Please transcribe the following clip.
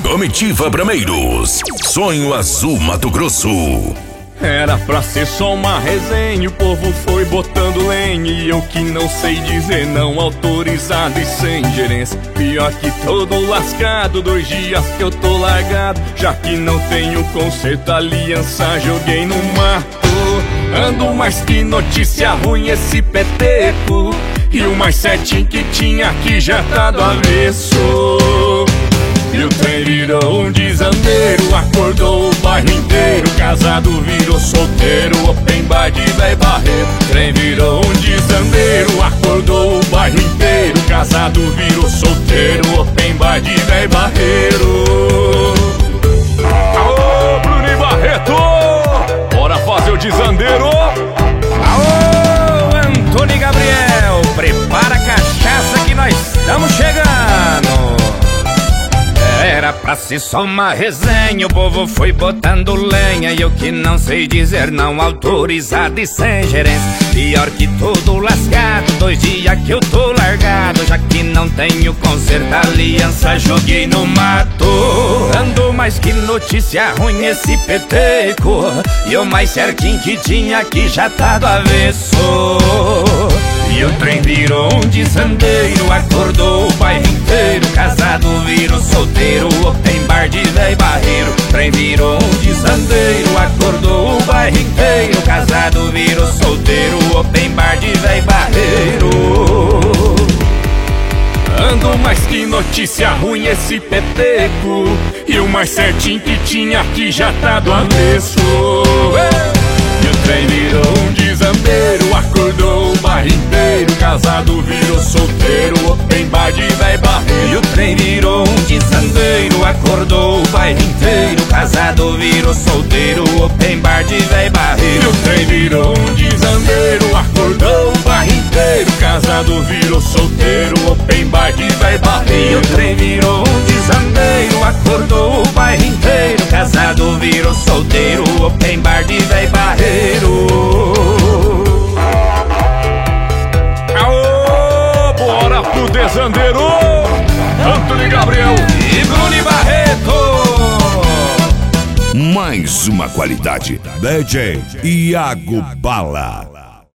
Comitiva Brameiros, Sonho Azul Mato Grosso. Era pra ser só uma resenha, o povo foi botando lenha. E eu que não sei dizer não, autorizado e sem gerência. Pior que todo lascado, 2 dias que eu tô largado. Já que não tenho conserto, aliança joguei no mato. Ando mais que notícia ruim esse peteco. E o mais certinho que tinha aqui já tá do avesso. E o trem virou um desandeiro, acordou o bairro inteiro. Casado virou solteiro, open bar de véi barreiro. Trem virou um desandeiro, acordou o bairro inteiro. Casado virou solteiro, open bar de véi barreiro. Aô, Bruno e Barreto, bora fazer o desandeiro. Aô, Antônio e Gabriel, prepara a cachaça que nós estamos chegando. Era pra ser só uma resenha, o povo foi botando lenha. E eu que não sei dizer não, autorizado e sem gerência. Pior que todo lascado, 2 dias que eu tô largado. Já que não tenho conserto, aliança joguei no mato. Ando mais que notícia ruim esse peteco. E o mais certinho que tinha aqui já tá do avesso. E o trem virou um desandeiro, acordou o bairro inteiro. Casado virou solteiro, open bar de véi barreiro. Trem virou um desandeiro, acordou o bairro inteiro. Casado virou solteiro, open bar de véi barreiro. Ando mais que notícia ruim esse peteco. E o mais certinho que tinha aqui já tá do avesso. E o trem virou um desandeiro, acordou o bairro inteiro. Casado virou solteiro, open bar de véi barreiro. E o trem virou um desandeiro, acordou o bairro inteiro. Casado virou solteiro, open bar de véi barreiro. E o trem virou um desandeiro, acordou o bairro inteiro. Casado virou solteiro, open bar de véi barreiro. E o trem virou um desandeiro, acordou o bairro inteiro. Casado virou solteiro, open bar de véi barreiro. Aô, bora pro desandeiro. Antônio e Gabriel e Bruno e Barreto. Mais uma qualidade, DJ Iago Bala.